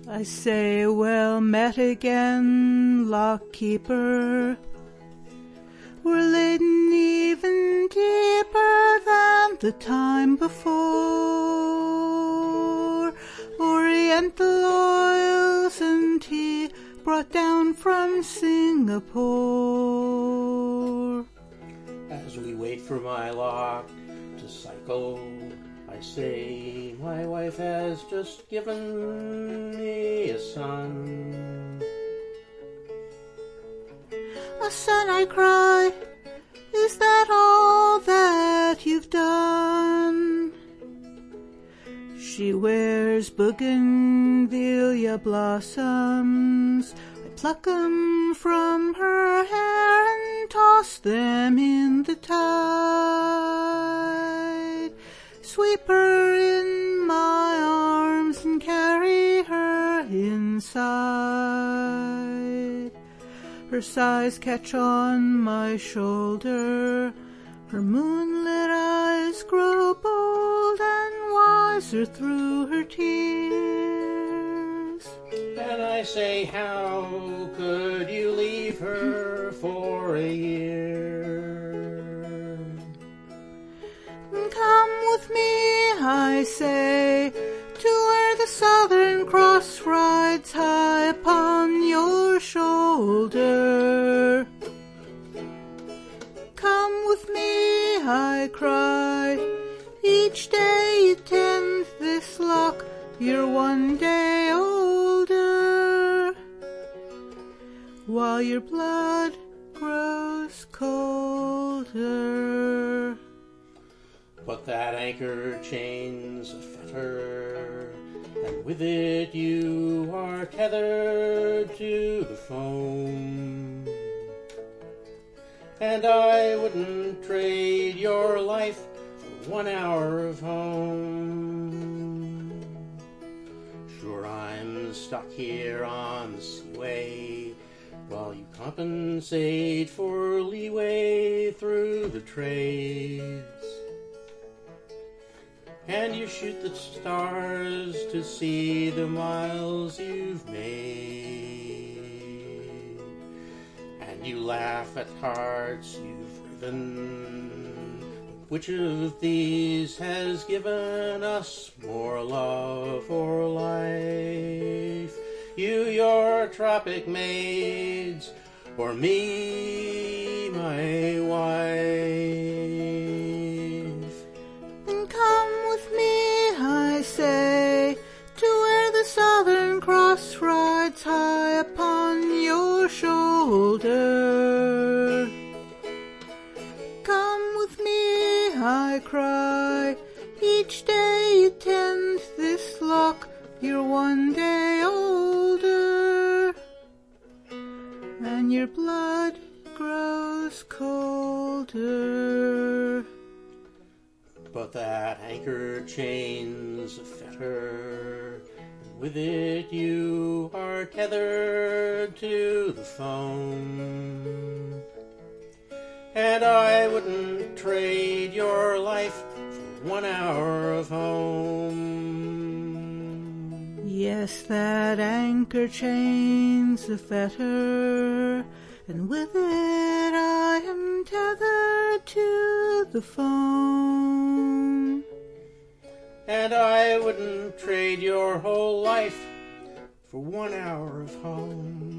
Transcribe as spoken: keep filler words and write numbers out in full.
I say, well met again, lockkeeper. We're laden even deeper than the time before. Oriental oils and tea brought down from Singapore. As we wait for my lock to cycle, I say my wife has just given me a son. A son, I cry, is that all that you've done? She wears bougainvillea blossoms. I pluck 'em from her hair and toss them in the tide. Sweep her in my arms and carry her inside. Her sighs catch on my shoulder. Her moonlit eyes grow bold and wiser through her tears. And I say, how could you leave her for a year? Come with me, I say, to where the Southern Cross rides high upon your shoulder. Come with me, I cry, each day you tend this lock, you're one day older, while your blood grows colder. But that anchor chain's a fetter, and with it you are tethered to the foam. And I wouldn't trade your life for one hour of home. Sure, I'm stuck here on the seaway, while you compensate for leeway through the trades. And you shoot the stars to see the miles you've made. And you laugh at hearts you've riven. Which of these has given us more love or life? You, your tropic maids, or me, my wife? Then come with me, I say, to where the Southern Cross rides high upon your shoulder. Come with me, I cry, each day you tend this lock, you're one day older, and your blood grows colder. But that anchor chain's a fetter, and with it you are tethered to the foam. And I wouldn't trade your life for one hour of home. Yes, that anchor chain's a fetter, and with it I am tethered to the foam. And I wouldn't trade your whole life for one hour of home.